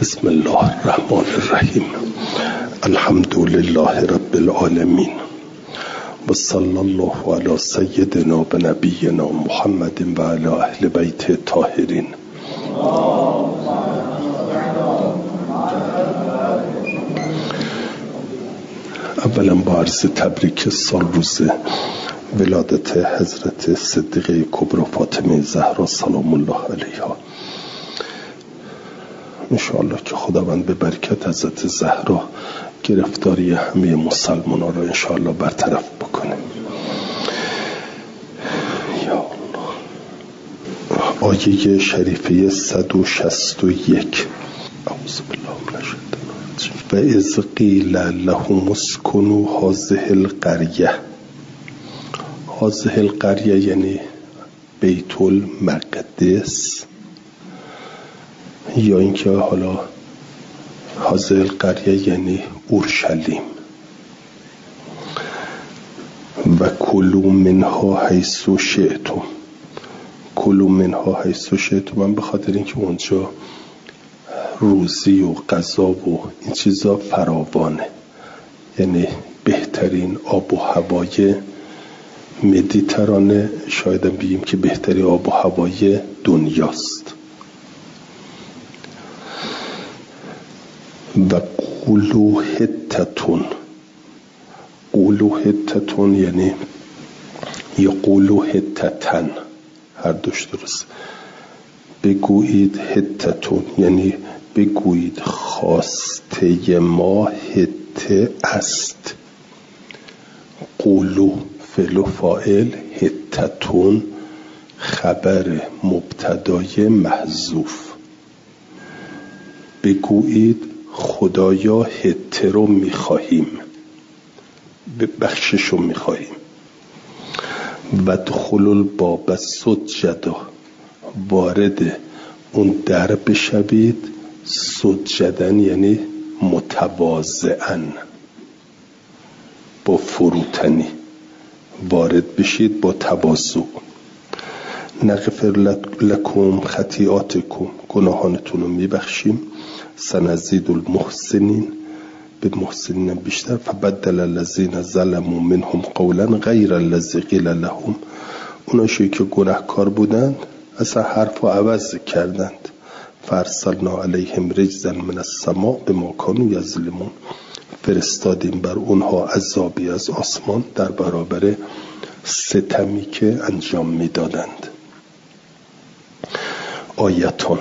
بسم الله الرحمن الرحیم. الحمد لله رب العالمین و صلی الله علی سیدنا و نبینا محمد و علی اهل بیت الطاهرین. اولا با عرض تبریک سال روز ولادت حضرت صدیقه کبری فاطمه زهرا سلام الله علیها، انشاءالله که خداوند به برکت حضرت زهرا گرفتاری همه مسلمان ها را انشاءالله برطرف بکنه. یا الله. آیه شریفه 161. اعوذ بالله من الشیطان الرجیم. و اذ قیل لهم اسکنوا هذه القریه. هذه القریه یعنی بیت المقدس، یا اینکه حالا هذه القریه یعنی اورشلیم. و کلوا منها حیث شئتم. کلوا منها حیث شئتم، من به خاطر اینکه اونجا روزی و غذا و این چیزا فراوانه، یعنی بهترین آب و هوای مدیترانه، شاید بگیم که بهترین آب و هوای دنیاست. و قولوا حتتون. قولوا حتتون یعنی یا قولوا حتتن، هر دوش درست. بگویید حتتون یعنی بگویید خواسته ما حته است. قولو فعل و فاعل، حتتون خبر مبتدای محذوف. بگویید خدایا حته رو میخواهیم، بخشش رو میخواهیم. و دخلوا الباب سجدا، وارد اون در بشوید. سجدن یعنی متواضعاً، با فروتنی وارد بشید، با تواضع. نغفر لکم خطیئاتکم، گناهانتون رو میبخشیم. سنزید المحسنین، به محسنین بیشتر. فبدل الذین ظلموا منهم قولا غیر الذی قیل لهم، اوناشی که گناهکار بودند اصلا حرف و عوض کردند. فارسلنا علیهم رجزا من السماء بما کانوا یظلمون، فرستادیم بر اونها عذابی از آسمان در برابر ستمی که انجام میدادند. آیتون.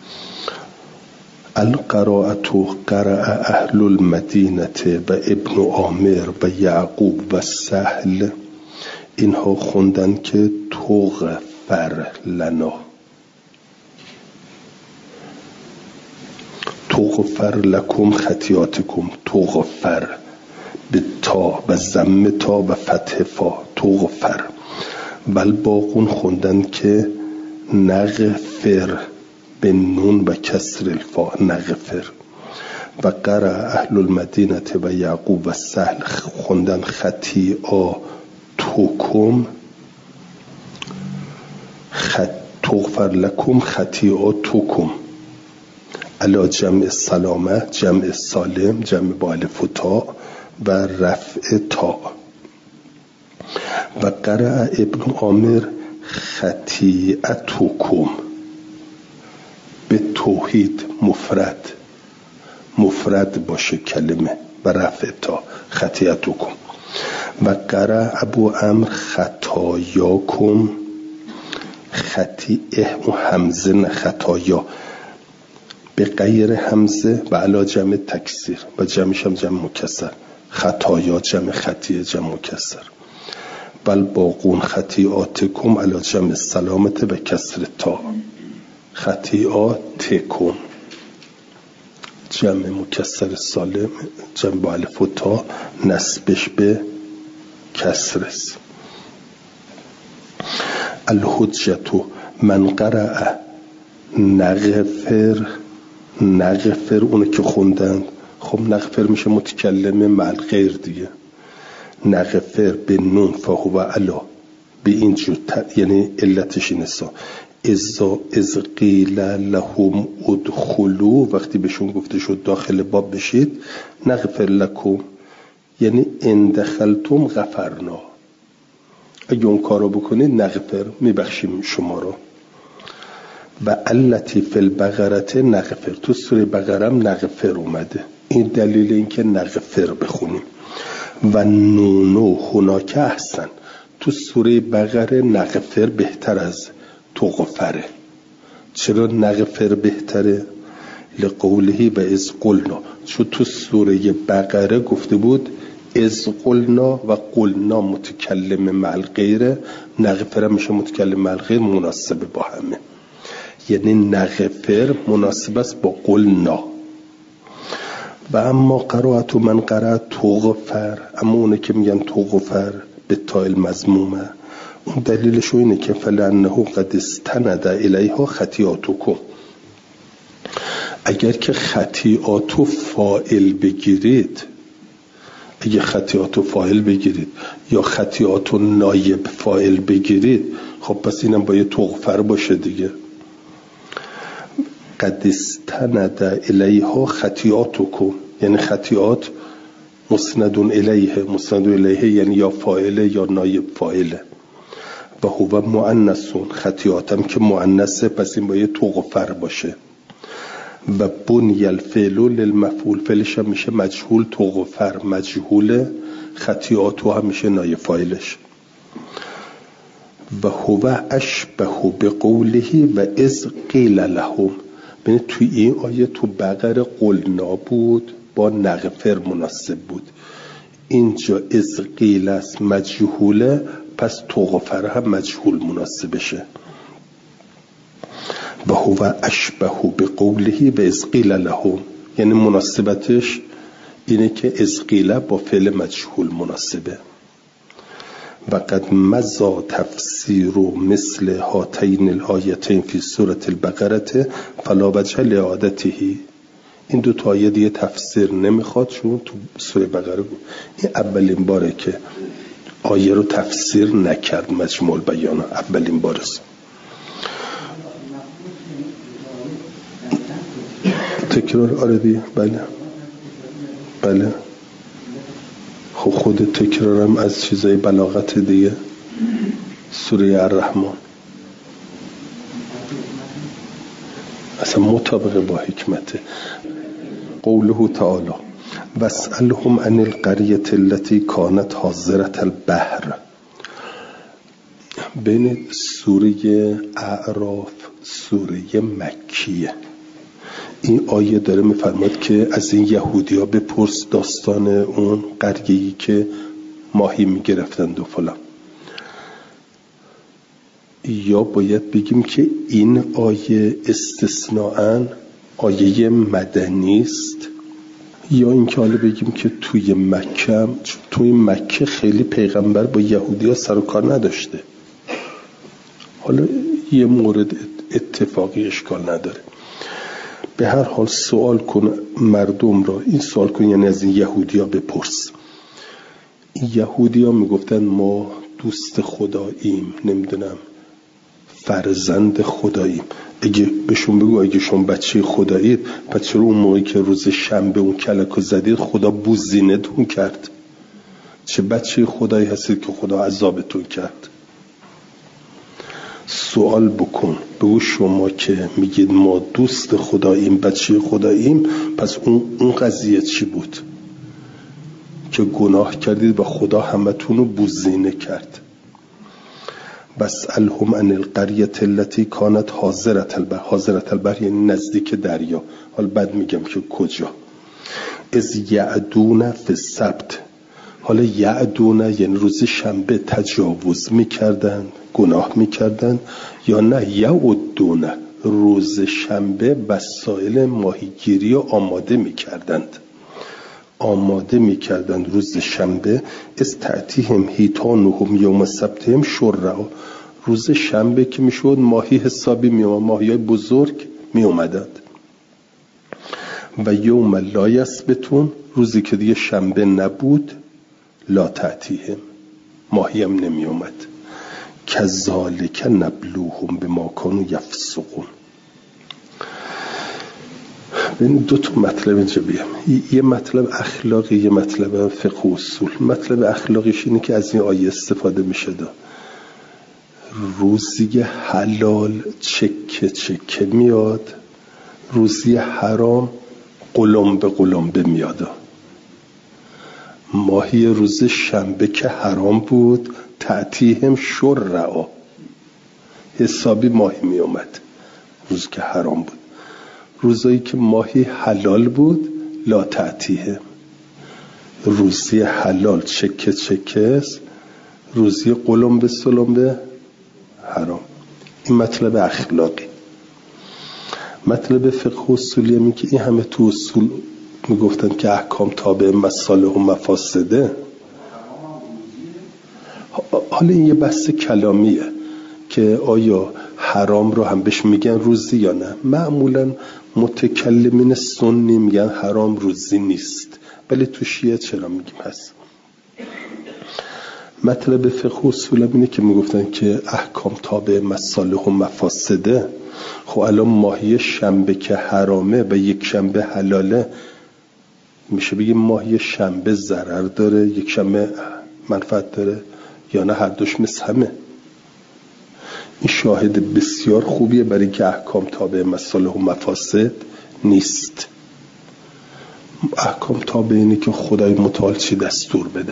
القراءة قرأ اهل المدینه و ابن عامر و یعقوب و سهل، اینها خوندن که تغفر لنا. تغفر لکم خطیئاتکم. تغفر به تا و ضم تا و فتح فا، تغفر. بل باقون خوندن که نغفر به نون و کسر الفا، نغفر. و قرأ اهل المدینه و یعقوب و سهل خوندن خطیئاتکم. تغفر لکم خطیئاتکم علی جمع سلامه، جمع سالم، جمع با الف و تا و رفع تا. و قرأ ابن عامر خطیئتکم به توحید، مفرد باشه کلمه، و رفع تا، خطیئتکم. و قرأ ابو عمرو خطایاکم. خطیئه و همزه نه خطایا، به غیر همزه و علا جمع تکسیر و جمعش هم جمع مکسر. خطایا جمع خطیه جمع مکسر. بل باقون خطیئاتکم علا جمع سلامت و کسر تا. خطیئاتکم جمع مکسر سالم، جمع با الف و تا، نسبش به کسر است. الحجتو من قرأ نغفر. نغفر اونه که خوندن، خب نغفر میشه متکلمه مع غیر دیگه. نغفر به نون فهو علا، به این جور، یعنی علتش اینسا از قیل لهم ادخلوا، وقتی بهشون گفته شد داخل باب بشید، نغفر لکم یعنی ان دخلتم غفرنا، اگه اون کارو بکنید نغفر میبخشیم شما رو. و التی فی البقره نغفر، تو سوره بقره هم نغفر اومده، این دلیل این که نغفر بخونیم. و نونو هناک احسن، تو سوره بقره نغفر بهتر از تغفره. چرا نغفر بهتره؟ لقوله و از قلنا، چون تو سوره بقره گفته بود از قلنا و قلنا متکلم مع الغیر، نغفر میشه متکلم مع الغیر، مناسبه با همه. یعنی نغفر مناسب است با قلنا. و اما قرائت من قرأت تغفر، اما اونه که میگن تغفر به تایل مضمومه، اون دلیلش اینه که فلانه قد استند الیها خطیاتکم، اگر که خطیاتو فاعل بگیرید، اگه خطیاتو فاعل بگیرید یا خطیاتو نایب فاعل بگیرید، خب پس اینم باید تغفر باشه دیگه. قد استند الیها خطیاتکم یعنی خطیات مسندون الیه، مسندون الیه یعنی یا فاعله یا نایب فاعله. و هو مؤنثون، خطیاتم که مؤنثه پس این باید تغفر باشه. و بنی الفعل للمفعول، فعلش هم میشه مجهول، تغفر مجهوله، خطیاتو هم میشه نایب فاعلش. و هو اشبه بقوله و از قیل لهم، ببینید توی این آیه تو بقره قلنا بود با نغفر مناسب بود، اینجا از قیل است مجهوله، پس تغفر هم مجهول مناسبشه. و هو اشبه بقوله و از قیل لهم، یعنی مناسبتش اینه که از قیل با فعل مجهول مناسبه. و قد مزا تفسیر مثل هاتین الآیتین فی سوره البقره فلا وجه لإعادته، این دو تا آیه دیگه تفسیر نمیخواد چون تو سوره بقره بود. این اولین باره که آیه رو تفسیر نکرد مجموع البیان، اولین باره است. تکرار آردی؟ بله خب خود تکرارم از چیزای بلاغت دیگه. سوره الرحمن اصلا مطابق با حکمته. قوله تعالی واسألهم عن القرية التي كانت حاضرة البحر، بین سوره اعراف سوره مکیه، این آیه داره میفرماد که از این یهودیا بپرس داستان اون قریه‌ای که ماهی میگرفتند و فلان. یا باید بگیم که این آیه استثناءً آیه مدنی است، یا اینکه حالا بگیم که توی مکه خیلی پیغمبر با یهودیا سر و کار نداشته. حالا یه مورد اتفاقی اشکال نداره. به هر حال سوال کن مردم را، این سوال کن یعنی از این یهودیا بپرس. این یهودیا میگفتن ما دوست خداییم، نمیدونم فرزند خداییم. اگه بهشون بگو اگه شما بچه خدایید، پس چرا اون موقعی که روز شنبه اون کلکو زدید خدا بوزینتون کرد؟ چه بچه خدایی هستید که خدا عذابتون کرد؟ سوال بکن، بگو شما که میگید ما دوست خداییم، بچه خداییم، پس اون قضیه چی بود که گناه کردید و خدا همتون رو بوزینه کرد؟ واسألهم عن القرية التي كانت حاضرة البحر، حاضرة البحر یعنی نزدیک دریا. حالا بعد میگم که کجا. از یعدون فی السبت، حالا یعدون یعنی روز شنبه تجاوز میکردن، گناه میکردن، یا نه یعدون روز شنبه وسایل ماهیگیری رو آماده میکردند روز شنبه. از تأتیهم حیتانهم یوم سبتهم شرعا، روز شنبه که میشد ماهی حسابی میومد، ماهیای بزرگ میومدند. و یوم لا یسبتون، روزی که دیگه شنبه نبود، لا تأتیهم، ماهی هم نمیومد. کذالک نبلوهم بما کانوا یفسقون. ببین دو تا مطلب اینجا بیام، یه مطلب اخلاقی، یه مطلب فقه و اصول. مطلب اخلاقیش اینه که از این آیه استفاده میشه دا روزی حلال چکه چکه میاد، روزی حرام قلمبه قلمبه میاد. ماهی روز شنبه که حرام بود تأتیهم شرعا، حسابی ماهی می اومد روز که حرام بود. روزایی که ماهی حلال بود لا تأتیهم، روزی حلال چکه چکه است، روزی قلمبه سلمبه حرام. این مطلب اخلاقی. مطلب فقه و اصولی هم که این همه تو اصول میگفتن که احکام تابع مصالح و مفاسده. حالا این یه بحث کلامیه که آیا حرام رو هم بهش میگن روزی یا نه. معمولا متکلمین سنی میگن حرام روزی نیست، ولی تو شیعه چرا میگیم هست. مطلب فقه و اصول اینه که میگفتن که احکام تابع مصالح و مفاسده. خب الان ماهی شنبه که حرامه و یک شنبه حلاله، میشه بگیم ماهی شنبه ضرر داره یک شنبه منفعت داره یا نه هر دوش مثل همه؟ این شاهد بسیار خوبیه برای که احکام تابع مصالح و مفاسد نیست. احکام تابع اینه که خدای متعال چی دستور بده.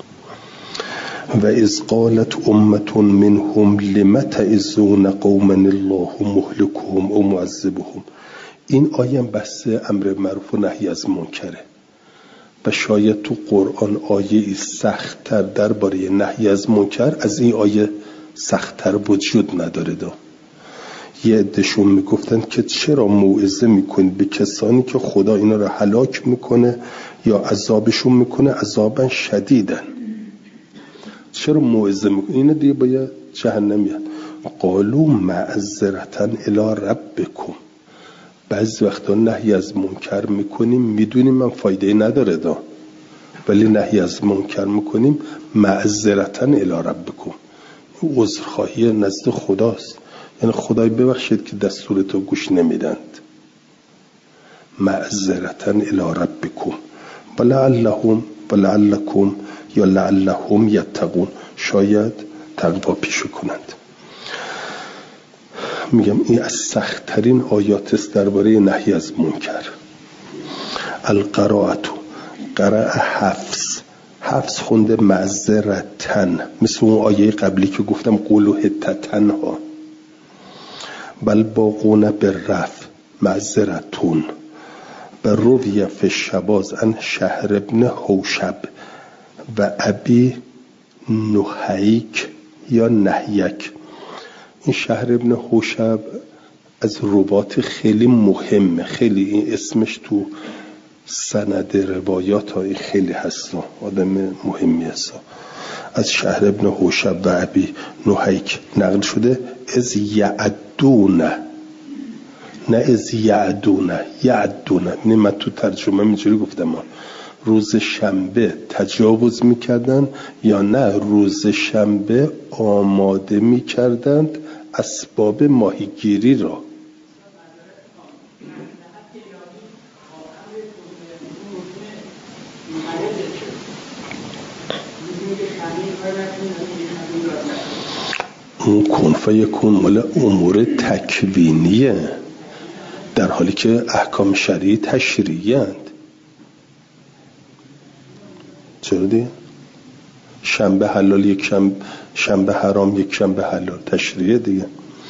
و اذ قالت امة منهم لم تعظون قوما الله مهلكهم او معذبهم. این آیه بحث امر معروف و نهی از منکره و شاید تو قرآن آیه سخت‌تر درباره نهی از منکر از این آیه سخت‌تر وجود نداره. یه عده‌شون میگفتن که چرا موعظه میکنید به کسانی که خدا اینا رو هلاک میکنه یا عذابشون میکنه عذابا شدیدن، چرا موعظه میکنید؟ اینا دیگه باید جهنمیان. قالوا معذرة الی ربکم. بعضی وقتا نهی از منکر میکنیم میدونیم من فایده نداره ولی نهی از منکر میکنیم معذرة الی ربکم، عذرخواهی نزد خداست. یعنی خدای ببخشید که دستورتو گوش نمیدند. معذرة الی ربکم ولعلکم یا لعلهم یتقون، شاید تقوا پیشه کنند. میگم این از سخت‌ترین آیات است درباره نهی از منکر. القراءت، قرأ حفص خونده معذرتن، مثل اون آیه قبلی که گفتم قولوا حطة ها. بل باقون بالرفع معذرتون. بر روی فی الشباز ان شهر ابن حوشب و ابی نحیک یا نحیک. این شهر ابن حوشب از رباط خیلی مهمه، خیلی این اسمش تو سند روایات ها خیلی هست، آدم مهمی هست. از شهر ابن حوشب و ابی نحیک نقل شده از یعدون، نه از یعدون. یعنی من تو ترجمه اینجوری گفتم روز شنبه تجاوز میکردن یا نه روز شنبه آماده میکردند اسباب ماهیگیری را. اون کنفه یکون مال امور تکوینیه، در حالی که احکام شرعی تشریعی اند. چرا دیگه؟ شنبه حلال یک شنبه حرام یک شنبه حلال تشریعه دیگه.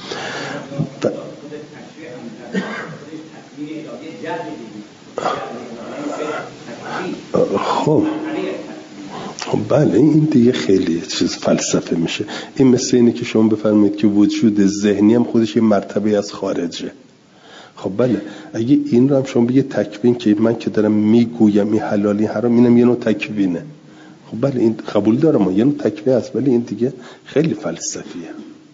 خب بله این دیگه خیلی چیز فلسفه میشه. این مثل اینه که شما بفرمایید که وجود ذهنی هم خودش یه مرتبه از خارجه. خب بله اگه این رو هم شما بگه تکوین، که من که دارم میگویم این حلالی حرام، اینم یه نوع تکوینه. خب بله این قبول دارم یه نوع تکوین است، ولی این دیگه خیلی فلسفیه.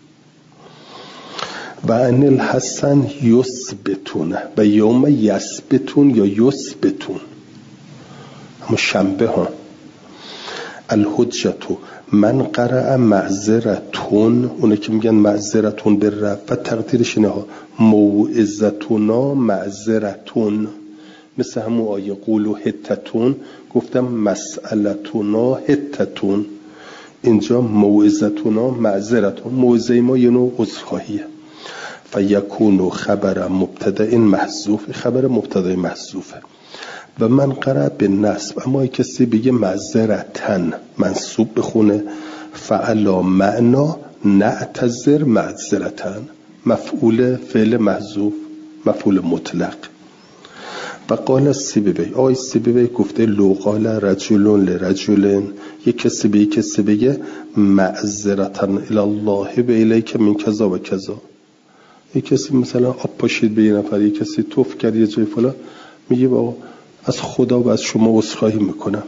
و ان الحسن یثبتون و یوم یثبتون یا یثبتون، اما شنبه ها. الحجت من قرأ معذرتون، اونه که میگن معذرتون به رب و تقدیرش اینه ها، موعظتونا معذرتون، مثل همون آیه قولو حتتون گفتم مسئلتونا حتتون، اینجا موعظتونا معذرتون، موعظه ما یه نوع عذرخواهیه. فیکونو خبر مبتدأ محذوف، خبر مبتدأ محذوفه. و من قرأ به نصب، اما کسی بگه معذرتن منصوب بخونه، فعلا معنا نعتذر معذرتن، مفعول فعل محذوف، مفعول مطلق. و قال سیبوی، آقای سیبوی گفته لو قال رجلون لرجلن، یک کسی به یک کسی بگه معذرتن الی الله و الیک من کذا و کذا، یک کسی مثلا آب پاشید به یه نفر، یک کسی توف کرد یه جای فلان، میگه بابا از خدا و از شما عذرخواهی میکنم،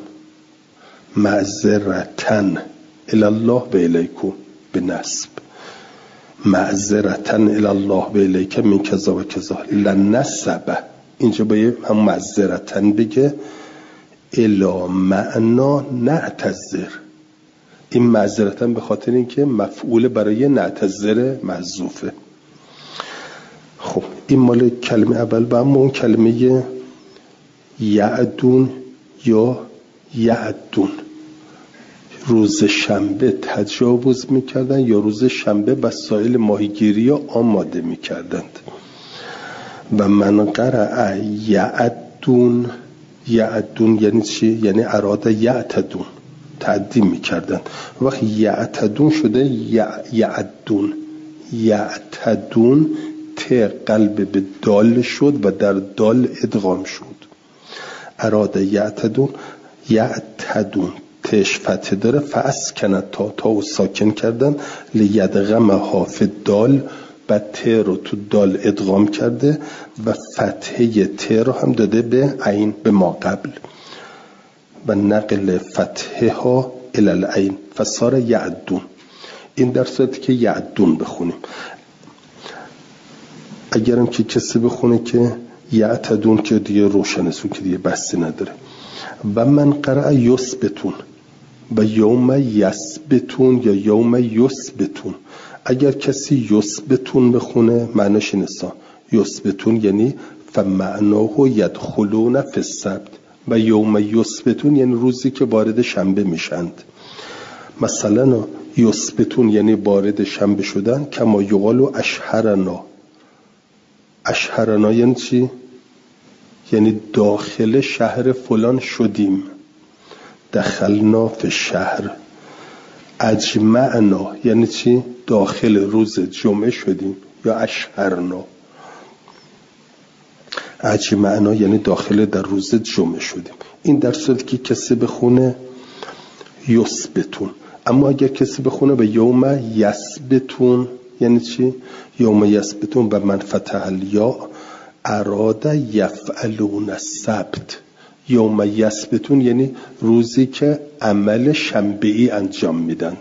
معذرتن الی الله و الیکم به نصب، معذرتن الی الله و الیک من کذا و کذا، لنسبه اینجا باید هم معذرتن بگه الا معنا نعتذر، این معذرتن به خاطر اینکه مفعول برای نعتذر محذوفه. خب این مال کلمه اول. و اما اون کلمه یعدون یا یعدون، روز شنبه تجاوز میکردن یا روز شنبه وسایل ماهیگیری رو آماده میکردند. و من قرأ یعدون، یعدون یعنی چی؟ یعنی اراده یعتدون، تعدی میکردن. وقتی یعتدون شده یعدون، یعتدون ت قلب به دال شد و در دال ادغام شد. اراده یعتدون، یعتدون تش فتح داره، فاسکنت تا و ساکن کردن، لیدغم حاف دال، و ت رو تو دال ادغام کرده و فتحه ت رو هم داده به عین به ما قبل و نقل فتحه ها الالعین فصار یعدون. این در صورتی که یعدون بخونیم. اگرم که کسی بخونه که یعتدون که دیگه روشنه سو که دیگه بحثی نداره. و من قرأ یثبتون و یوم یثبتون یا یوم یثبتون. اگر کسی یثبتون بخونه معناش اینسا، یثبتون یعنی فمعناه یدخلون فی السبت و یوم یثبتون یعنی روزی که وارد شنبه میشند. مثلا یثبتون یعنی وارد شنبه شدن، کما یقال اشهرنا. اشهرنا یعنی چی؟ یعنی داخل شهر فلان شدیم، دخلنا فی الشهر. اجمعنا یعنی چی؟ داخل روز جمعه شدیم، یا اشهرنا. اجمعنا یعنی داخل در روز جمعه شدیم. این در صورتی که کسی بخونه یثبتون. اما اگر کسی بخونه به یوم یثبتون یعنی چی؟ یوم یثبتون و من فتح الیا اراد یفعلون السبت. یوم یثبتون یعنی روزی که عمل شنبه‌ای انجام میدند.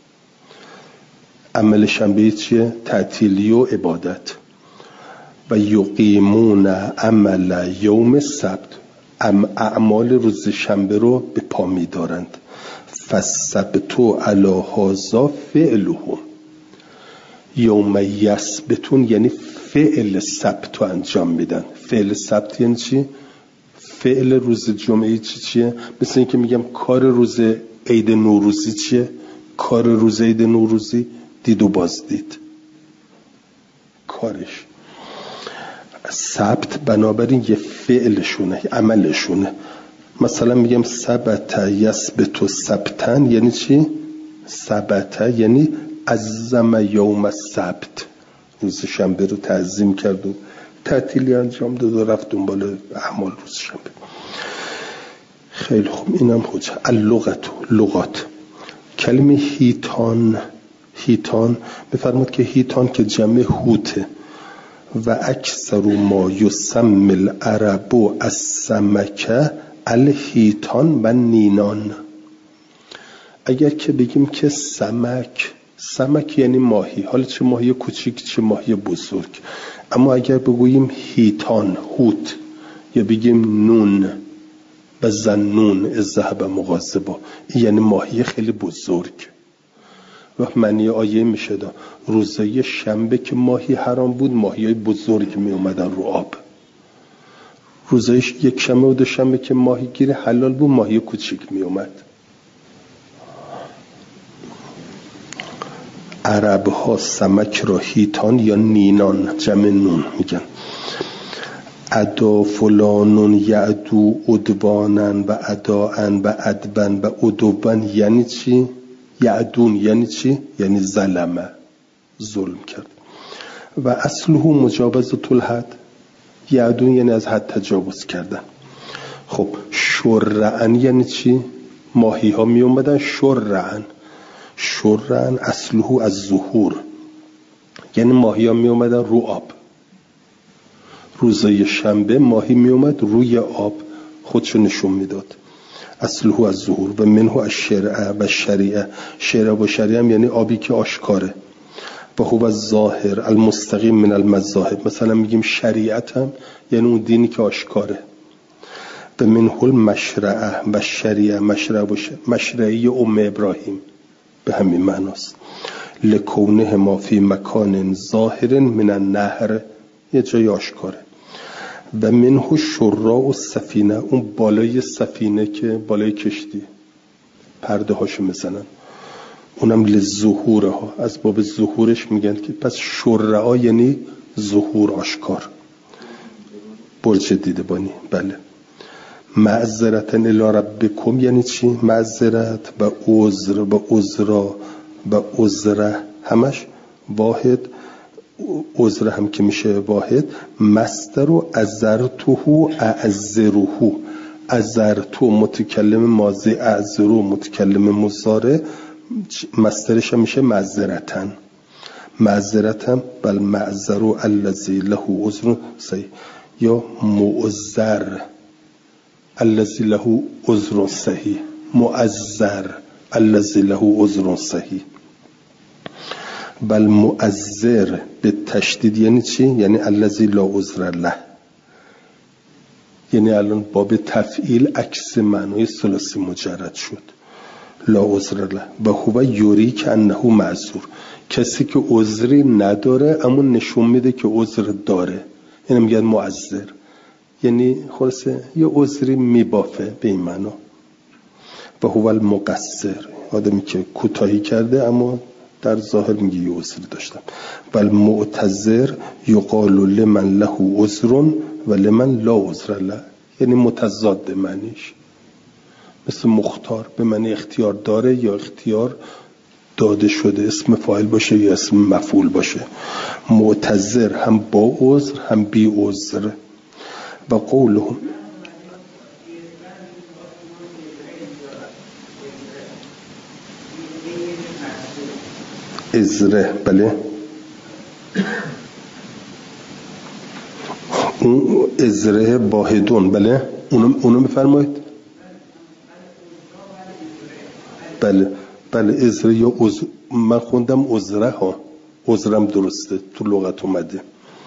عمل شنبه‌ای چیه؟ تعطیلی و عبادت. و یقیمون عمل یوم السبت، اعمال روز شنبه رو به پا می‌دارند. فالسبت علی هذا فعلهم. یوم یثبتون یعنی فعل سبت رو انجام میدن. فعل سبت یعنی چی؟ فعل روز جمعه چیه؟ مثل این که میگم کار روز عید نوروزی چیه؟ کار روز عید نوروزی دید و بازدید، کارش. سبت بنابراین یه فعلشونه، عملشونه. مثلا میگم ثبت یثبت سبتن یعنی چی؟ ثبت یعنی عظم یوم السبت، روز شنبه رو تعظیم کرد و تعطیلی انجام داد و رفت دنبال اعمال روز شنبه. خیلی خوب، اینم حجه. اللغات. کلمه هیتان بفرماد که هیتان که جمع هوته و اکثر ما یسمى العرب السمک الهیتان و نینان. اگر که بگیم که سمک یعنی ماهی، حالا چه ماهی کوچیک چه ماهی بزرگ. اما اگر بگوییم هیتان، هوت، یا بگیم نون، و ظنون اذ ذهب مغاضبا، این یعنی ماهی خیلی بزرگ. و معنی آیه میشه دا روزای شنبه که ماهی حرام بود ماهیای بزرگ می اومدن رو آب. روزای یک شنبه و دو شنبه که ماهی گیر حلال بود ماهی کوچیک می اومد. عرب ها سمک را هیتان یا نینان جمع نون میگن. ادا فلانون یعدو ادوانن و اداعن و ادبن و ادوبن یعنی چی؟ یعدون یعنی چی؟ یعنی ظلمه، ظلم کرد. و اصله مجاوزة الحد، یعدون یعنی از حد تجاوز کردن. خب شرعن یعنی چی؟ ماهی ها می اومدن شرعن. شرعن اصله از ظهور، یعنی ماهی ها می اومدن رو آب. روزای شنبه ماهی می اومد روی آب خودشو نشون میداد. اصله از ظهور و منه از شرع و شریعه. شرع و شریعه هم یعنی آبی که آشکاره. و هو الظاهر المستقیم من المذاهب، مثلا میگیم شریعت هم یعنی اون دینی که آشکاره. و منه المشرعه و شریعه، مشرعی ام ابراهیم به همین معناست. لکونه ما فی مکان ظاهر من النهر، یه جای آشکاره. و منه شراع و سفینه، اون بالای سفینه که بالای کشتی پرده هاشو میزنن، اونم لظهوره ها، از باب ظهورش میگن که پس شرعا یعنی ظهور آشکار. برج دیدبانی. بله. معذرتن الی ربکم یعنی چی؟ معذرت و عذر و عذرا و عذره همش واحد، عذر هم که میشه واحد. مصدر و عذرته اعذره، عذرتو متکلم ماضی، اعذرو متکلم مضارع، مصدرش هم میشه معذرتن. معذرتن بل معذرو الذی له عذر صحیح، یا معذر الذی له عذر صحیح، معذر الذی له عذر صحیح. بل معذر به تشدید یعنی چی؟ یعنی الذی لا عذر له، یعنی الان باب تفعیل عکس معنای ثلاثی مجرد شد. لا عذر له و هو یوری که انه معذور، کسی که عذری نداره اما نشون میده که عذر داره، اینم میگن معذر، یعنی خلاصه یه عذری میبافه به این معنا. و هو المقصر، آدمی که کوتاهی کرده اما در ظاهر میگه یه عذری داشتم. و المعتذر یقال لمن له عذر و لمن لا عذر له، یعنی متضاد معنیش، مثل مختار به معنی اختیار داره یا اختیار داده شده، اسم فاعل باشه یا اسم مفعول باشه. معتذر هم با عذر هم بی عذر. و قولهم ازره، بله اون ازره باهدون، بله اونو بفرمایید. بله ازره یا عذر، من خوندم عذره ها، عذرم درسته تو لغت اومده.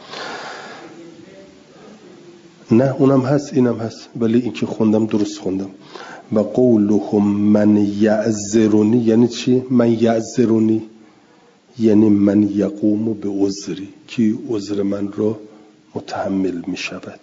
نه اونم هست اینم هست، ولی این که خوندم درست خوندم. و قولهم من یعذرونی یعنی چی؟ من یعذرونی یعنی من یقوم به عذری، که عذر من را متحمل می شود.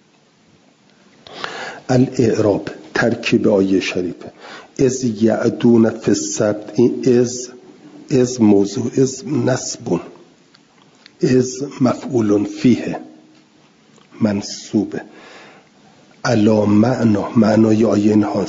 الاعراب ترکیب آیه شریفه. از یعدون فی السبت، این از موضوع، از نسبون، از مفعول فیه منصوبه. علا معنای آیه اینها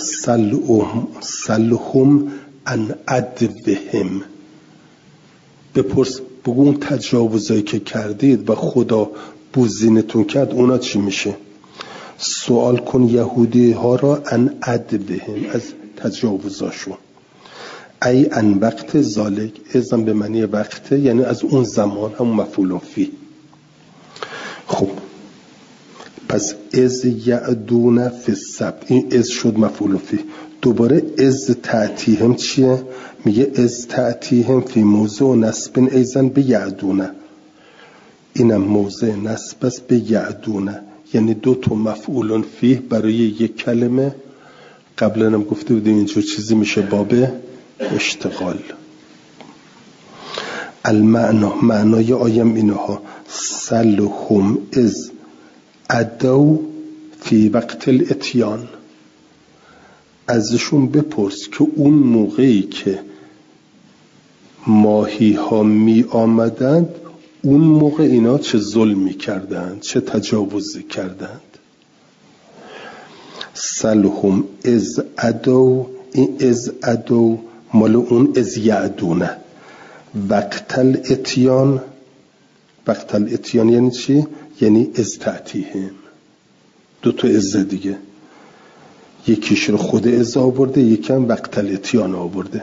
سلهم ان عدوهم، بپرس بگو اون تجاوزایی که کردید و خدا بوزینتون کرد اونا چی میشه؟ سوال کن یهودی ها را ان عدوهم، از تجاوزاشون. ای ان وقت ذالک، ازم به معنی وقت یعنی از اون زمان، هم مفعول فی. خب پس از یعدون فی السبت، این از شد مفعول فی. دوباره از تأتیهم چیه؟ میگه از تأتیهم فی موضع نصب ایزن به یعدونه، اینم موضع نصب است به یعدونه، یعنی دو تا مفعول فیه برای یک کلمه قبلا هم گفته بودیم اینجور چیزی میشه باب اشتغال. المعنا، معنای آیم اینها: سلهم از ادو فی وقت الاتیان، ازشون بپرس که اون موقعی که ماهی ها می آمدند اون موقع اینا چه ظلمی کردند، چه تجاوزی کردند. سلهم از ادو، این از ادو مال اون از یعدونه. وقت الاتیان، وقت الاتیان یعنی چی؟ یعنی از تأتیهم. دو تا از دیگه، یکیش رو خود از آورده، یکم وقت الاتیان آورده.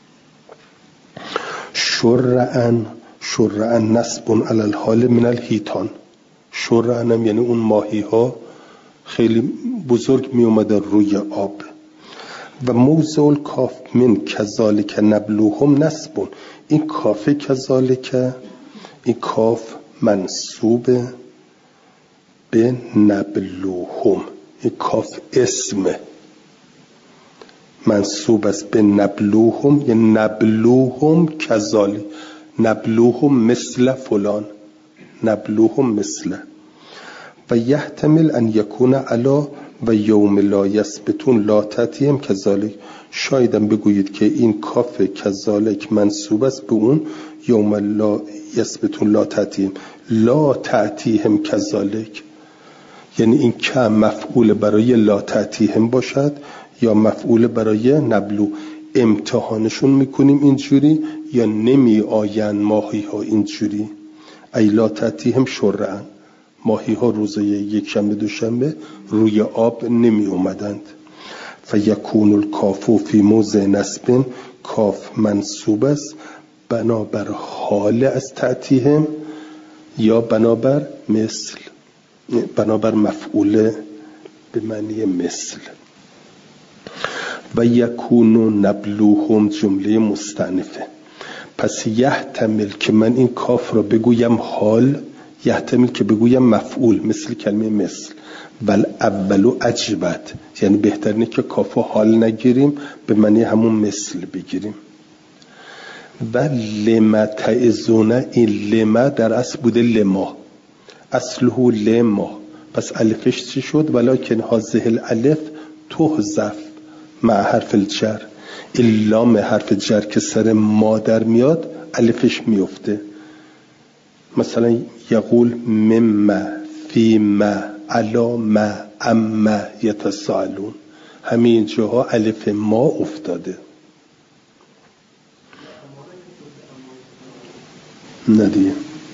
شرعن، شرعن نصب علی الحال من الحیتان. شرعن هم یعنی اون ماهی ها خیلی بزرگ می اومدن روی آب. و موضع الکاف من کذالک نبلوهم نصب، این کاف کذالک، این کاف منصوب به نبلوهم، این کاف اسمه منصوب است به نبلوهم، یعنی نبلوهم کذالک، نبلوهم مثل فلان، نبلوهم مثل. و یحتمل ان یکون علا و یوم لا یثبتون لا تأتیهم کذالک. شایدم بگویید که این کاف کذالک منصوب است به اون یوم لا یثبتون لا تأتیهم، لا تأتیهم کذالک، یعنی این که مفعول برای لا تأتیهم باشد یا مفعول برای نبلو. امتحانشون میکنیم اینجوری یا نمی آین ماهی ها اینجوری. ای لا تأتیهم شرعن، ماهی ها روز یک شنبه دوشنبه روی آب نمی اومدند. فیکون الکافو فی موضع نصب، کاف منصوب است بنابر حال از تأتیهم یا بنابر مثل، بنابر مفعول به معنی مثل. و یکون نبلوهم جمله مستأنفه. پس یحتمل که من این کاف را بگویم حال، یحتمل که بگویم مفعول مثل کلمه مثل. ول اولو اجبت، یعنی بهترینه که کافو حال نگیریم، به معنی همون مثل بگیریم. و لما تعزونه، این لما در اصل بوده لما، اصله لما، پس الفش چی شد؟ ولکن هذه الالف تحذف مع حرف الجر. این لام حرف جر که سر ما در میاد الفش میفته. مثلا یقول مما فیما علا ما اما یتساءلون، همین جاها الف ما افتاده. ندیه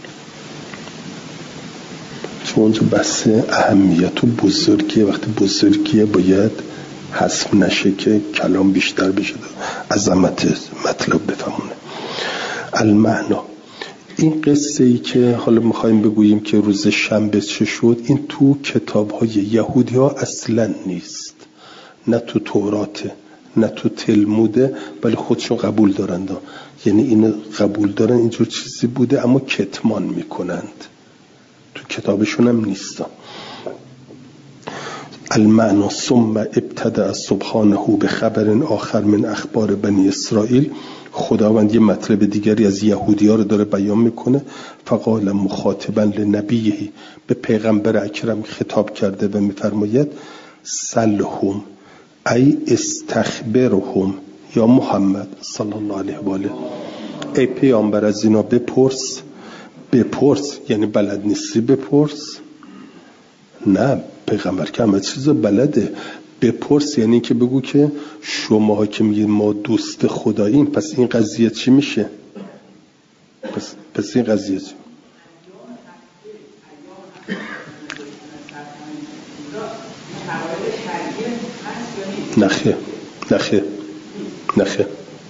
چون تو بحث اهمیت و بزرگیه، وقتی بزرگیه باید حذف نشه که کلام بیشتر بشه، عظمت مطلب بفهمونه. المعنا، این قصه ای که حالا میخوایم بگوییم که روز شنبه چه شد، این تو کتاب های یهودی ها اصلا نیست، نه تو توراته نه تو تلموده، ولی خودشون قبول دارند، یعنی این قبول دارن اینجور چیزی بوده اما کتمان میکنند، تو کتابشون هم نیست. المعنى ثم ابتدأ سبحانه به خبر آخر من اخبار بنی اسرائیل. خداوند یه مطلب دیگری از یهودی ها رو داره بیان میکنه. فقال مخاطبا لنبیه، به پیغمبر اکرم خطاب کرده و میفرماید سلهم ای استخبرهم یا محمد صلی الله علیه و آله، ای پیامبر از اینا بپرس. بپرس یعنی بلد نیستی بپرس؟ نه، پیغمبر که همه چیز بلده. بپرس یعنی که بگو که شما که میگید ما دوست خداییم، پس این قضیه چی میشه؟ پس این قضیه چی؟ نخیر نخیر نخیر.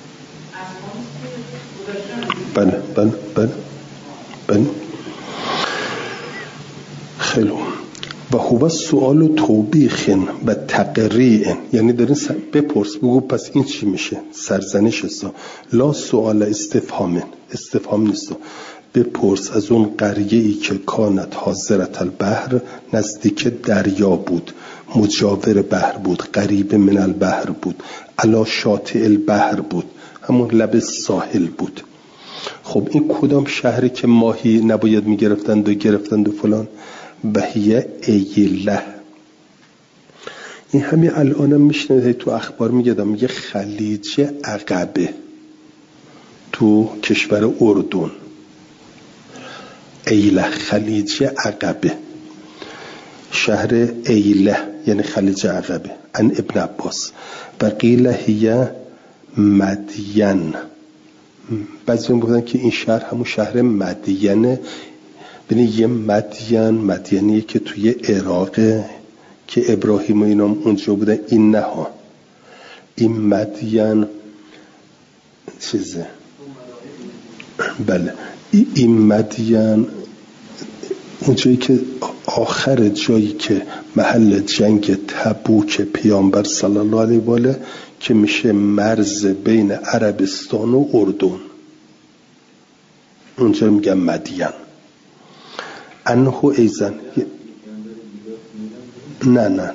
بله بله بله بله. خیلی. و هو سوال توبیخ و تقریع، یعنی دارین بپرس بگو پس این چی میشه، سرزنش است. لا سوال استفهام، استفهام نیست. بپرس از اون قریه ای که کانت حاضرت البحر، نزدیک دریا بود، مجاور بحر بود، قریب من البحر بود، علی شاطئ البحر بود، همون لب ساحل بود. خب این کدام شهری که ماهی نباید میگرفتند و گرفتند و فلان؟ بهیه ایله. این همین الانم میشنه تو اخبار میگه خلیج عقبه تو کشور اردن. ایله، خلیج عقبه، شهر ایله یعنی خلیج عقبه. ان ابن عباس و قیل هی مدین. بعضی میگن که این شهر همون شهر مدینه. ببین یه مدینیه که توی عراقه که ابراهیم و اینا اونجا بودن. این نه ها، این مدین چیزه. بله این مدین اونجایی که آخر جایی که محل جنگ تبوک پیامبر صلی الله علیه و آله که میشه مرز بین عربستان و اردن، اونجا میگن مدین. انه ایزن نه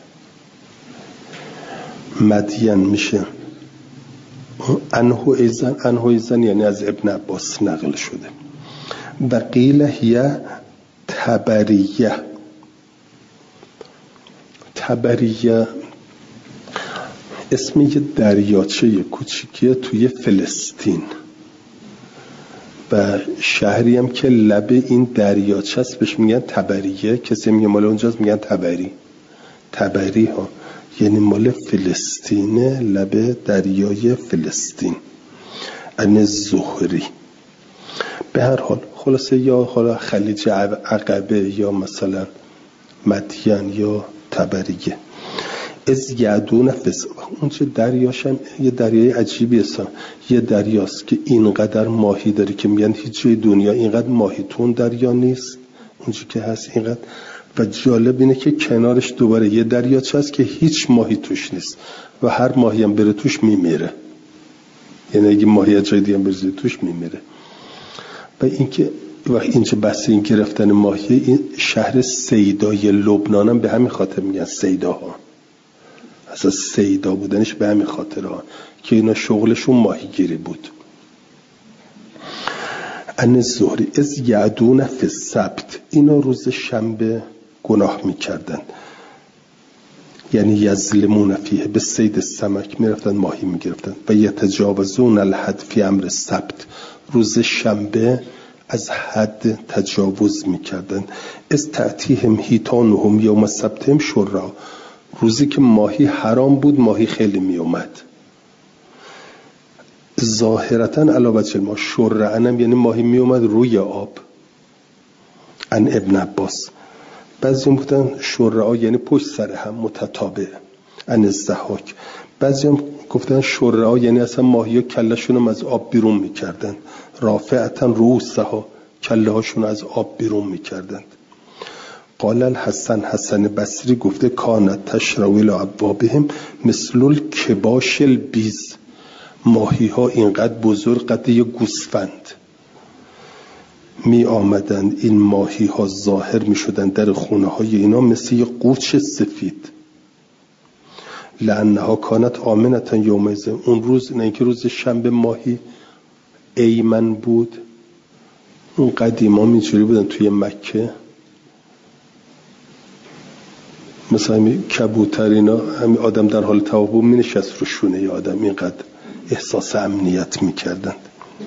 مدین میشه انه ایزن یعنی از ابن عباس نقل شده. و قیل هی تبریه اسم یه دریاچه کوچیکیه توی فلسطین و شهری هم که لب این دریاچه است بهش میگن تبریه. کسی میگه مال اونجاست میگن تبری ها، یعنی مال فلسطینه، لب دریای فلسطین. ان زهری. به هر حال خلاصه یا حالا خلیج عقبه یا مثلا مدین یا تبریه. از یعدون فس. اونچه دریاشم یه دریای عجیبی هستن. یه دریاست که اینقدر ماهی داره که میگن هیچ جای دنیا اینقدر ماهی تون دریا نیست اونجا که هست اینقدر. و جالب اینه که کنارش دوباره یه دریاچه هست که هیچ ماهی توش نیست و هر ماهی هم بره توش میمیره. یعنی اگه ماهی جای دیگه هم بره توش میمیره. و اینکه وقتی اینجا بحث این گرفتن ماهی، این شهر سیدای لبنان هم به همین خاطر میگن سیداها. اصلا سیدا بودنش به همین خاطر ها که اینا شغلشون ماهیگیری بود. ان الزهری از یعدون فی السبت. اینا روز شنبه گناه میکردن، یعنی یظلمون فیه به صید السمک، میرفتن ماهی میگرفتن. و یتجاوزون الحد فی امر السبت. روز شنبه از حد تجاوز میکردن. از تأتیهم حیتانهم یوم سبتهم شرعا. روزی که ماهی حرام بود ماهی خیلی می اومد. ظاهرتاً علاوه بر ما شرعنم یعنی ماهی می اومد روی آب. ان ابن عباس. بعضی هم گفتن شرعا یعنی پشت سر هم متتابع. ان الضحاک. بعضی هم گفتن شرعا یعنی اصلا ماهی ها کلشون از آب بیرون می کردن. رافعتاً رؤوسها، کله هاشون از آب بیرون می کردن. قال الحسن بصری گفته کانت تشرب الی ابوابهم مثل الکباش البیز. ماهی ها اینقدر بزرگ قد یه گوسفند می آمدند. این ماهی ها ظاهر می شدند در خونه های اینا مثل یه قوچ سفید. لانها کانت آمنتا یومئذ. اون روز، نه اینکه روز شنبه ماهی ایمن بود. اون قدیما اینجوری بودن توی مکه، مثلا همین کبوتر اینا، همین آدم در حال توافق می نشست رو شونه ی آدم، اینقدر احساس امنیت می کردن.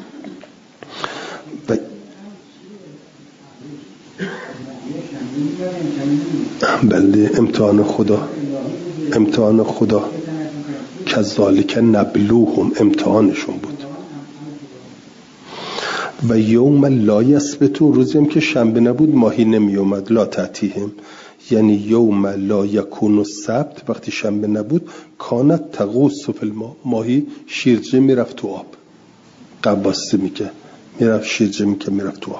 بله امتحان خدا کذالک نبلوهم، امتحانشون بود. و یوم لا یثبتون. روزی هم که شنبه نبود ماهی نمی اومد. لا تأتیهم یعنی یوم لا یکون السبت، وقتی شنبه نبود کانت تغوص فی الماء. ماهی شیرجه میرفت تو آب، قباسه میکرد میرفت شیرجه میکرد میرفت تو آب.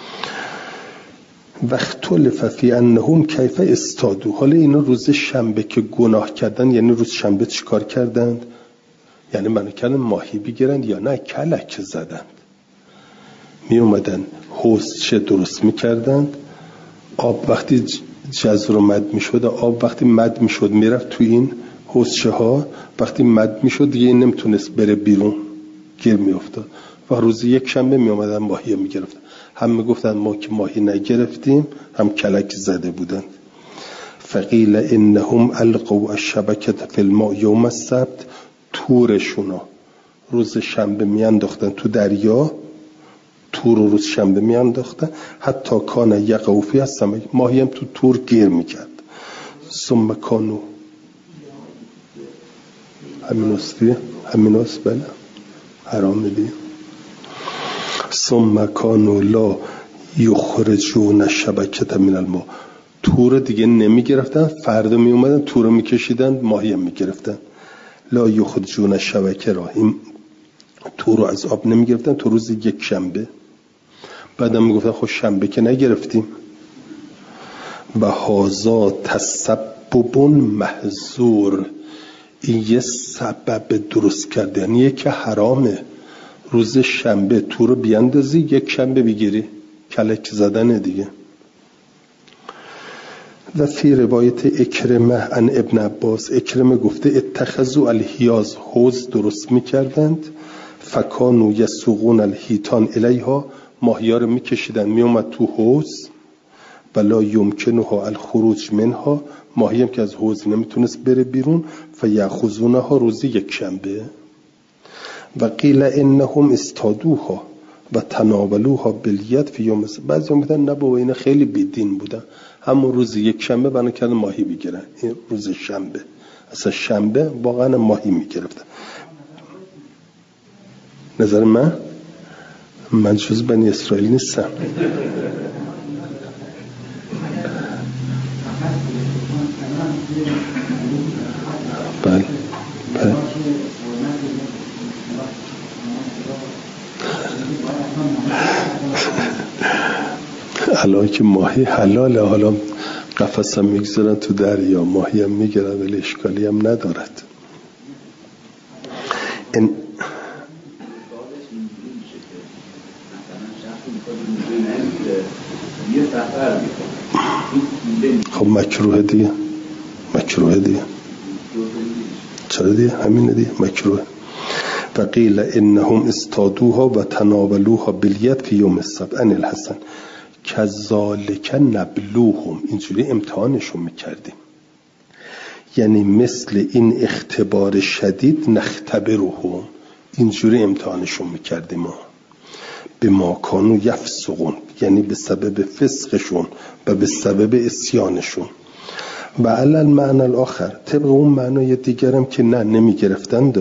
واختلف فی انهم کیف استادو. حالا اینا روز شنبه که گناه کردن، یعنی روز شنبه چیکار کردند؟ یعنی منو کردن ماهی بگیرند یا نه کلک زدند. می اومدن حوضچه درست میکردند، آب وقتی جزر و مد میشد، آب وقتی مد میشد میرفت تو این حوضچه ها، وقتی مد میشد دیگه نمیتونست بره بیرون، گیر میافتاد و روزی یک شنبه میومدن ماهی میگرفتن. هم میگفتن ما که ماهی نگرفتیم، هم کلک زده بودن. فقیل انهم القوا الشبکه فی الماء یوم السبت، تورشونا روز شنبه میانداختن تو دریا، تور روز شنبه میانداختن، حتی کان یقع فی السمک، ماهی هم تو تور گیر میکرد. ثم کانو همین است بله حرام دی. ثم کانو لا یخرجون الشبکه من الماء، تور دیگه نمی گرفتن، فردا می اومدن تور می کشیدن، ماهی هم می گرفتن. لا یخرجون الشبکه را، این تور رو از آب نمی گرفتن تو روز یک شنبه. بعدم می گفتن خب شنبه که نگرفتیم. و هازا تسبب محظور، این یه سبب درست کرده، یعنی یک حرامه روز شنبه تور رو بیاندازی، یک شنبه بگیری، کلک زدن دیگه. و فی روایت اکرمه عن ابن عباس، اکرمه گفته اتخذوا الحیاض، حوض درست میکردند، فکانوا یسوقون الحیتان الیها، ماهیا رو میکشیدن میومد تو حوض، ولا یمکنها الخروج منها، ماهی هم که از حوض نمیتونست بره بیرون، فیأخذونها روزی یک شنبه. و قیل انهم استادوها و تناولوها بالید فی یوم السبت، بعضی میگن نه بابا اینا خیلی بیدین بودن، همون روز یک شنبه بنا کردن ماهی بگیرن، این روز شنبه اصلا شنبه واقعا ماهی میگرفتن. نظر من جز بنی اسرائیل نیستم. بله الان که ماهی حلاله، حالا قفص هم میگذارن تو دریا، ماهی هم میگیرن، ولی اشکالی هم ندارد. خب مکروه دیگه چرا دیگه همینه دیگه مکروه. و قیل انهم استادوها و تناولوها بالید فی یوم السبت ان الحسن کذالک نبلوهم، اینجوری امتحانشون میکردیم، یعنی مثل این اختبار شدید نختبرهم، اینجوری امتحانشون میکردیم ما، به ما کانوا یفسقون، یعنی به سبب فسقشون و به سبب عصیانشون. و علی المعنی الاخر، طبق اون معنای دیگرم که نه نمیگرفتن،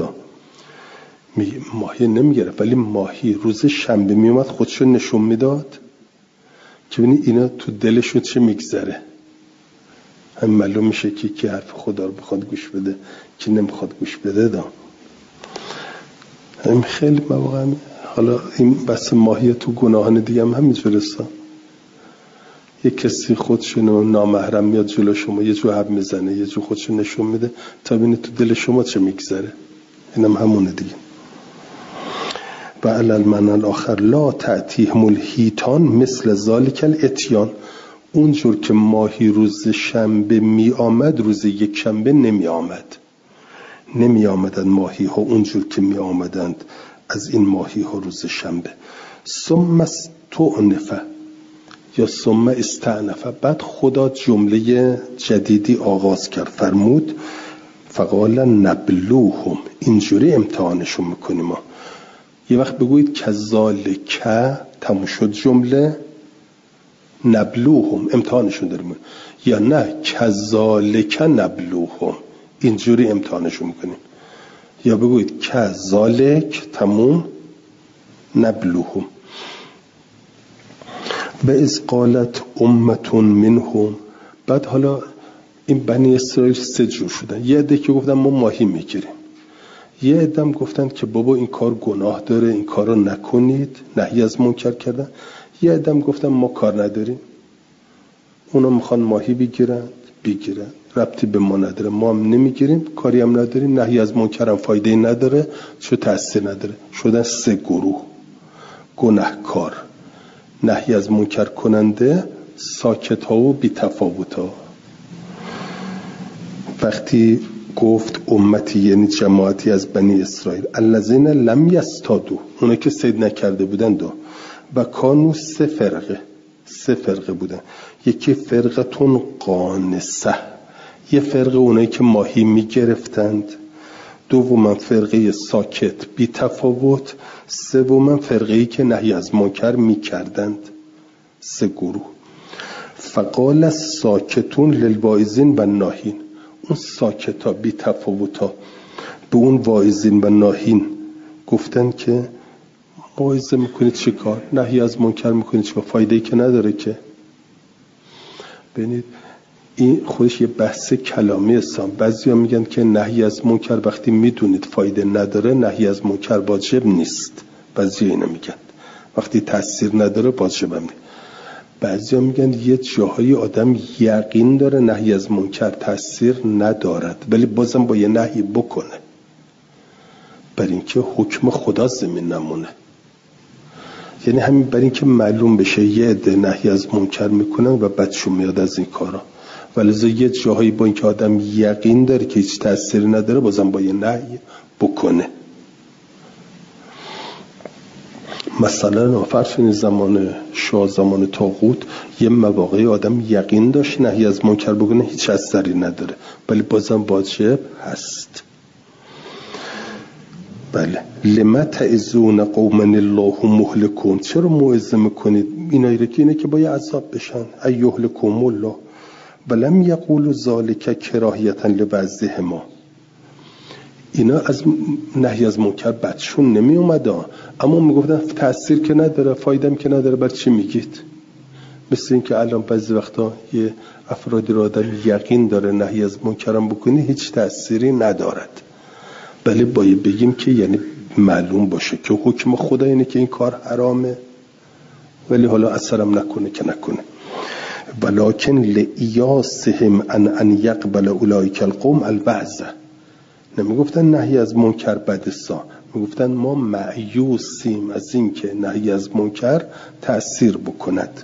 ماهی نمیگرفت، ولی ماهی روز شنبه میومد خودشو نشون میداد که ببینی اینا تو دلشون چه میگذره، هم معلوم میشه که حرف خدا رو بخواد گوش بده که نمیخواد گوش بده. هم خیلی مواقع حالا این بس ماهی تو گناهان دیگه هم همینجور است. یک کسی خودشونو نامحرم میاد جلو شما یه جو حب میزنه، یه جو خودشون نشون میده تا ببینه تو دل شما چه میگذره، اینم همونه دیگه. و علی المعنی الاخر لا تأتیهم الحیتان مثل ذالک الاتیان، اونجور که ماهی روز شنبه می آمد روز یک شنبه نمی آمدن ماهی ها اونجور که می آمدند از این ماهی ها روز شنبه. ثم استعنف یا ثم استعنف، بعد خدا جمله جدیدی آغاز کرد، فرمود فقال نبلوهم، اینجوری امتحانشون میکنیم ما. یه وقت بگویید کذالک تموم شد جمله، نبلوهم امتحانشون داریم، یا نه کذالک نبلوهم اینجوری امتحانشون میکنیم، یا بگویید کذالک تموم نبلوهم. و اذ قالت امة منهم، بعد حالا این بنی اسرائیل سه جور شدن، یه عده که گفتن ما ماهی میگیریم، یه عده گفتن که بابا این کار گناه داره این کار رو نکنید، نهی از منکر کردن، یه عده گفتن ما کار نداریم، اونا میخوان ماهی بگیرن ربطی به ما نداره، ما هم نمیگیریم، کاری هم نداریم، نهی از منکر هم فایده نداره، چه تأثیر نداره. شدن سه گروه، گناهکار، نهی از منکر کننده ساکت ها و بی تفاوت ها. وقتی گفت امتی یعنی جماعتی از بنی اسرائیل، الذین لم یستادو، اونه که صید نکرده بودند و کانو سه فرقه بودن. یکی فرقتون قانسه، یه فرقه اونایی که ماهی میگرفتند، دوم فرقه ساکت بی تفاوت، سوم فرقه‌ای که نهی از منکر میکردند. سه گروه. فقال الساکتون للواعظین و ناهین، اون ساکتا بی تفاوتا به اون واعظین و ناهین گفتن که موعظه میکنید چی کار؟ نهی از منکر میکنید چی کار؟ فایده‌ای که نداره که. ببینید این خودش یه بحث کلامی است. بعضیا میگن که نهی از منکر وقتی میدونید فایده نداره، نهی از منکر واجب نیست. بعضیا اینو میگن وقتی تاثیر نداره واجب نیست. بعضیا میگن یه جاهای آدم یقین داره نهی از منکر تاثیر ندارد ولی بازم با یه نهی بکنه، برای اینکه حکم خدا زمین نمونه. یعنی همین برای اینکه معلوم بشه یه عده نهی از منکر میکنن و بدشون میاد از این کارا، ولی یه جاهایی با اینکه آدم یقین داره که هیچ تأثیری نداره بازم با یه نهی بکنه. مثلا فرض زمان شاه، زمان طاغوت، یه مواقعی آدم یقین داشت نهی از منکر بکنه هیچ اثری نداره ولی بازم واجب هست. بله. لما تعظون قوما الله مهلكون، چرا موعظه میکنید اینایی رو که اینه که باید عذاب بشن؟ ایهلکهم الله ولم یقولوا ذلک کراهیة لوعظهما، اینا از نهی از منکر بدشون نمی اومده اما میگفتن تأثیر که نداره، فایده‌ام که نداره، بر چی میگید؟ مثل این که الان بعضی وقتا یه افرادی رو آدم یقین داره نهی از منکرم بکنی هیچ تأثیری ندارد، ولی باید بگیم که یعنی معلوم باشه که حکم خدا اینه که این کار حرامه ولی حالا اثرم نکنه که نکنه. ولکن لایاسهم ان یقبل اولئک القوم الوعظ، نمیگفتن نهی از منکر بدسا، میگفتن ما مایوسیم از این که نهی از منکر تأثیر بکند.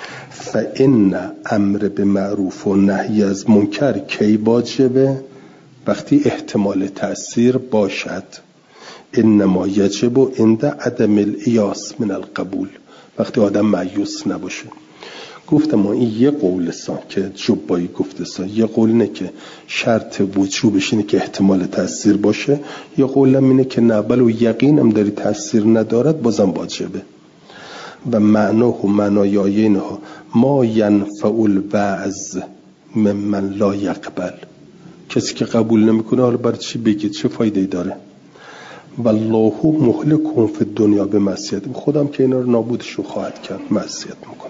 فان امر به معروف و نهی از منکر کی واجبه؟ وقتی احتمال تأثیر باشد. انما یجب عند عدم الایاس من القبول، وقتی آدم مایوس نباشه. گفتم ما این یه قول که جبایی گفته یه قول اینه که شرط وجوبش اینه که احتمال تأثیر باشه، یه قولم اینه که نبل و یقینم داری تأثیر ندارد بازم واجبه. و معناه و معنای آیینها ما ینفع الوعظ ممن لا یقبل، کسی که قبول نمیکنه حالا برای چی بگید، چه فایده‌ای داره؟ والله مهلکهم فی الدنیا بمعصیت، خودم که اینا رو نابودشون خواهد کرد، معصیت میکنه.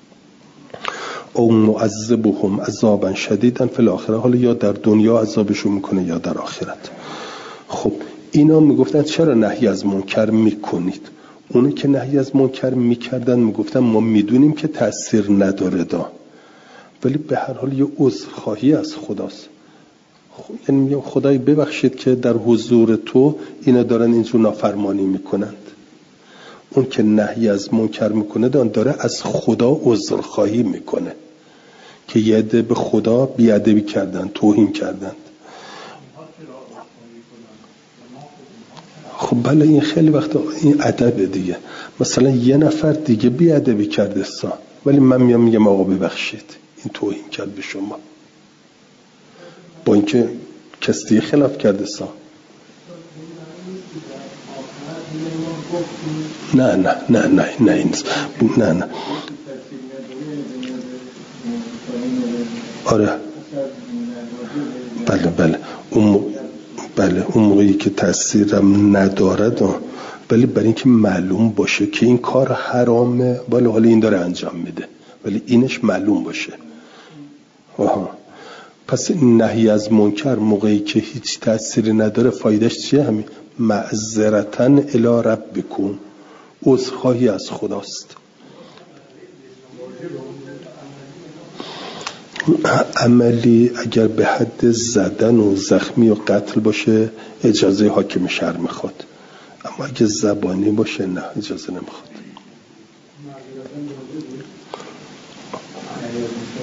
او معذبهم عذابا شدیدا فی الاخره، حالا یا در دنیا عذابشون میکنه یا در آخرت. خب اینا میگفتن چرا نهی از منکر میکنید؟ اونی که نهی از منکر میکردن میگفتن ما میدونیم که تأثیر نداره ولی به هر حال یه عذرخواهی از خداست. یعنی خدای ببخشید که در حضور تو اینا دارن اینجور نافرمانی میکنند. اون که نهی از منکر میکنه داره از خدا عذرخواهی میکنه که یه عده به خدا بیادبی کردن، توهین کردند. خب بله این خیلی وقتا این ادب دیگه، مثلا یه نفر دیگه بیادبی کرده ولی من میگم آقا ببخشید این توهین کرد به شما، با اینکه کسی خلاف کرده نه آره بله اون موقعی که تأثیرم ندارد ولی برای اینکه معلوم باشه که این کار حرامه ولی حالا این داره انجام میده ولی اینش معلوم باشه. پس نهی از منکر موقعی که هیچ تأثیری نداره فایدهش چیه؟ همین معذرتن الی ربکم، عذرخواهی از خداست. عملی اگر به حد زدن و زخمی و قتل باشه اجازه حاکم شهر میخواد، اما اگه زبانی باشه نه اجازه نمیخواد.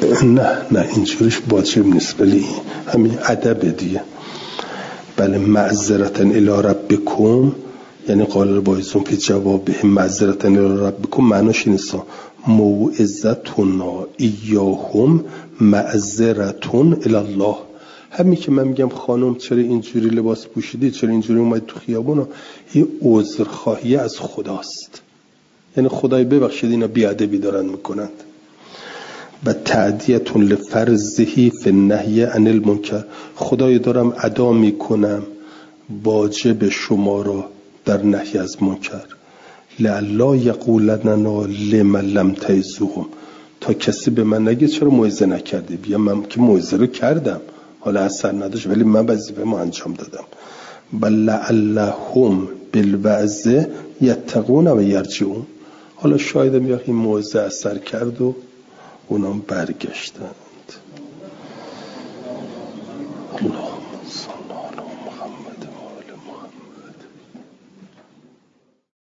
نه اینجوریش واجب نیست، ولی همین ادب دیگه. بله معذرتن الی ربکم، یعنی قال البایزون فی جوابهم معذرتن الی ربکم، معناش این است موعظتنا ایاهم معذرتون الی الله. همین که من میگم خانم چرا اینجوری لباس پوشیدی، چرا اینجوری اومدی تو خیابون، این عذرخواهی از خداست. یعنی خدای ببخشید اینا بیادبی دارن میکنند. و تعدیتون لفرضهی فی النهی عن المنکر، خدای دارم ادا میکنم واجب شما را در نهی از منکر. لعلا یقولننا لمن لم تعظوهم، تا کسی به من نگه چرا موعظه نکردی. بیا من که موعظه رو کردم، حالا اثر نداشت ولی من وظیفه ما انجام دادم. بل لعلهم بالوعظ یتقون و یرجعون، حالا شاید این موعظه اثر کرد و اونام برگشتن.